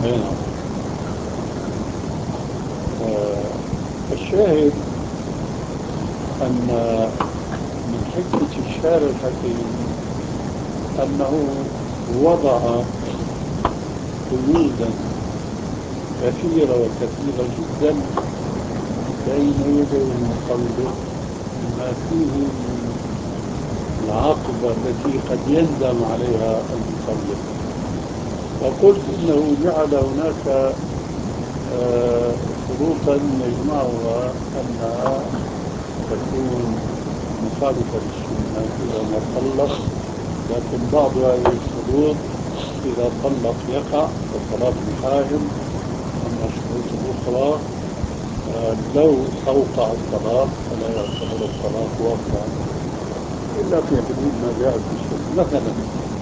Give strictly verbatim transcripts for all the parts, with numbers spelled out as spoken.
أي نعم. آه، الشاهد أن من حكمة الشارع الحكيم أنه وضع قيودا كثيرة وكثيرة جدا بين يدي المطلق ما فيه من العاقبة التي قد يندم عليها المطلق. وقلت إنه جعل هناك آه، شروطا يجمعها أنها تكون مخالفة للسنة إذا ما طلق، لكن بعض هذه الشروط إذا طلق يقع كطلاق الحائض. أما الشروط الأخرى آه، لو أوقع الطلاق فلا يعتبر الطلاق واقعا إلا في حدود ما جاء في السنة. مثلا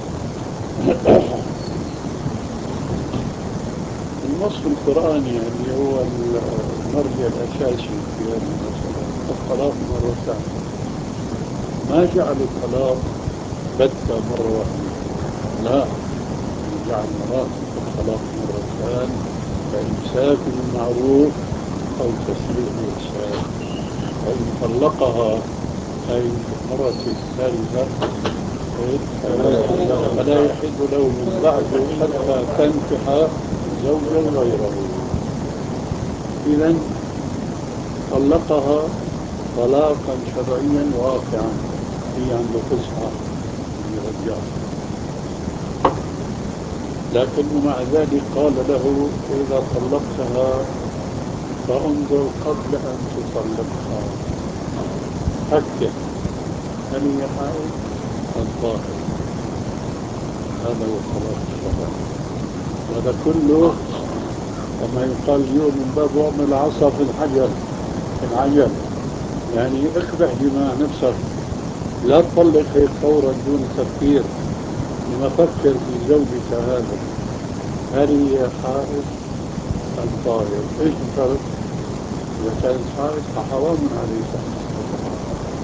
النص القرآني اللي هو المرجع الأساسي في هذه المسألة الطلاق مرتان، ما جعل الطلاق بتة مرة واحدة، لا، جعل مراتب الطلاق مرتان، فإمساك بالمعروف أو تسريح بإحسان. فإن طلقها أي المرة الثالثة فلا يحل له من بعد حتى تنكح زوجا غيره. إذا طلقها طلاقا شرعيا واقعا، هي عند فسحة يرجعها، لكنه مع ذلك قال له إذا طلقتها فانظر قبل أن تطلقها، فكر هل هي حائض أم طاهر. هذا هو الطلاق الشرعي. وهذا كله كما يقال اليوم من باب وضع العصا في الحجر في العجل، يعني اقبح دماء نفسك، لا تطلق هيك فورا دون تفكير، لما فكر في زوجك هذا هل هي حائض أم طاهر. ايش الفرق؟ إذا كانت حائض فحرام عليك أن تطلقها.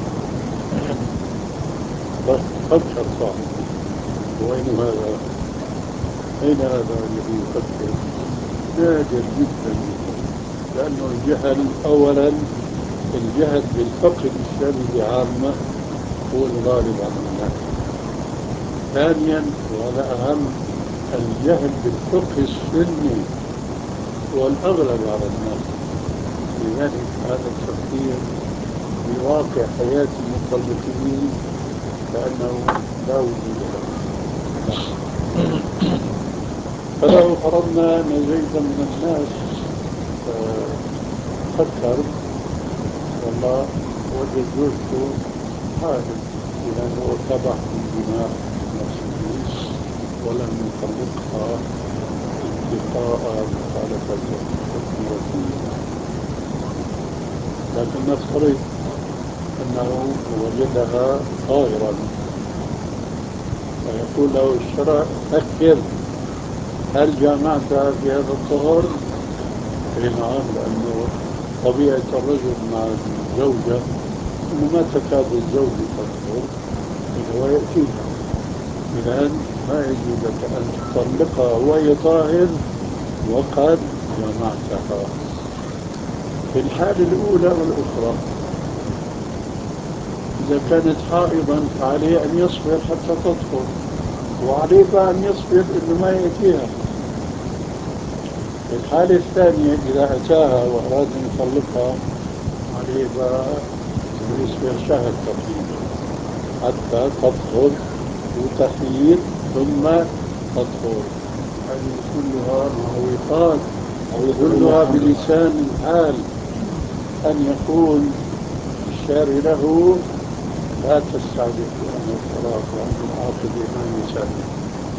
بس فكر صح، وين هذا؟ أين هذا الذي يفكر؟ نادر جدا جدا، لأنه الجهل أولا، الجهل بالفقه الإسلامي بعامة هو الغالب على الناس. ثانيا وهذا أهم، الجهل بالفقه السني هو الأغلب على الناس. لذلك هذا التفكير بواقع حياة المطلقين كأنه لا وجود له. فلو فرضنا أن زيدا من الناس آه، فكر والله وجد زوجته حائض، إذا هو كبح بالجماع نفسه ولم يطلقها اتقاء مخالفة حكم ربه. لكن نفترض أنه وجدها طاهرا، فيقول له الشرع فكر هل جامعتها في هذا الطهر؟ اي نعم، لأنه طبيعة الرجل مع الزوجة أنه ما تكاد الزوجة تطهر إلا ويأتيها. إذن ما يجوز لك أن تطلقها وهي طاهر وقد جمعتها. في الحالة الأولى والأخرى إذا كانت حائضا فعليه أن يصبر حتى تطهر، وعليه أن يصبر إنه ما يأتيها. في الحالة الثانية إذا أتاها وأراد أن يطلقها عليه إنه يصبر شهر تقريبا حتى تطهر وتحيض ثم تطهر. هذه كلها معوقات، كلها بلسان الحال أن يقول الشارع له لا تستعجل في أمر الطلاق لأن العاقبة ما هي سهلة.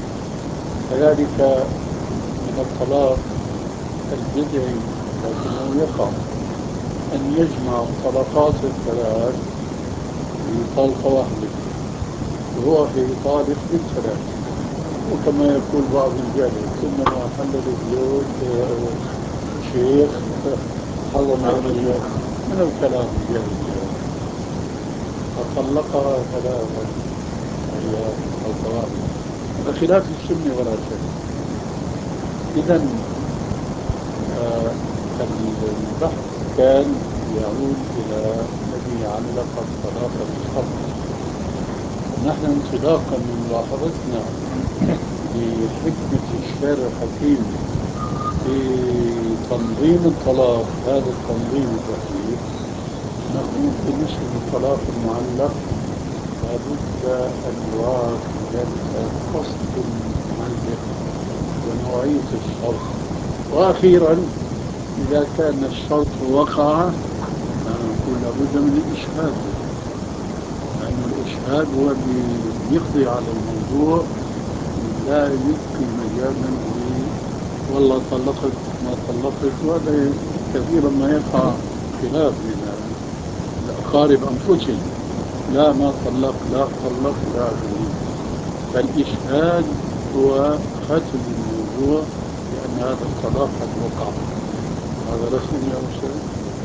كذلك من الطلاق البدعي لكنه يقع أن يجمع الطلقات الثلاث في طلقة واحدة وهو يطالق بالثلاث. وكما يقول بعض الجهل إنما حلل الزوج شيخ حرم الزوج، من الكلام الجاهلي هذا. فطلقها ثلاثا وهي طلقة واحدة، هذا خلاف السنة ولا شك. إذا آه، البحث كان يعود إلى الذي علق الطلاق بالشرط. نحن انطلاقا من ملاحظتنا لحكمة الشارع الحكيم في تنظيم الطلاق، هذا التنظيم الدقيق، نقول بالنسبة للطلاق المعلق لابد أن يراعى في ذلك قصد المعلق ونوعية الشرط. وأخيرا إذا كان الشرط وقع نقول لابد من الإشهاد، لأن الإشهاد هو اللي يقضي على الموضوع، لا يبقي مجالا ل والله طلقت ما طلقت. وهذا كثيرا ما يقع خلاف بين الأقارب أنفسهم، لا ما طلق لا طلق لا أدري. فالإشهاد هو ختم الموضوع لأن هذا الطلاق قد وقع. هذا رسم يا أستاذ؟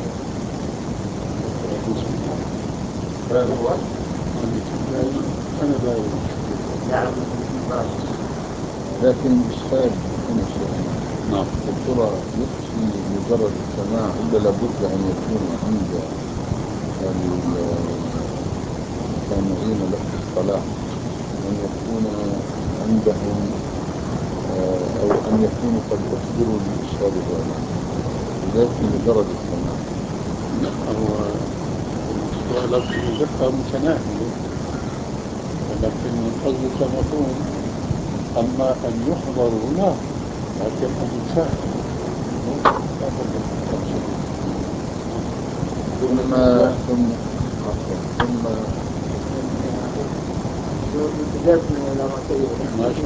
هذا هو أنا لا نعم. لكن الإشهاد هنا شيء. نعم. الترى يكفي مجرد السماع ولا لابد أن يكون عند السامعين لفظ الصلاة أن يكون عندهم أو أن يكونوا قد أخبروا بالإشهاد هذا ويكفي مجرد السماع؟ لا، هو سؤالك بدقة متناهية، ولكن قصدك مفهوم. أما أن يحضروا لا، لكن أن يشاهدوا ثم ثم عفوا ثم يجب من الأمر ما شاء